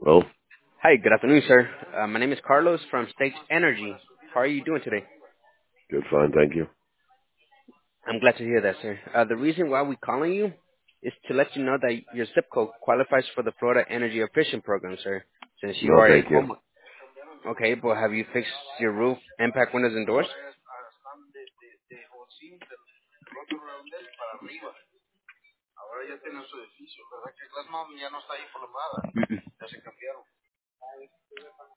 Well, Hi, good afternoon, sir. My name is Carlos from State Energy. How are you doing today? good, fine, thank you. I'm glad to hear that, sir. The reason why we're calling you is to let you know that your zip code qualifies for the Florida Energy Efficient Program, sir. Since you No, are a thank you. home, okay, but have you fixed your roof, impact windows, and doors? Mm-mm.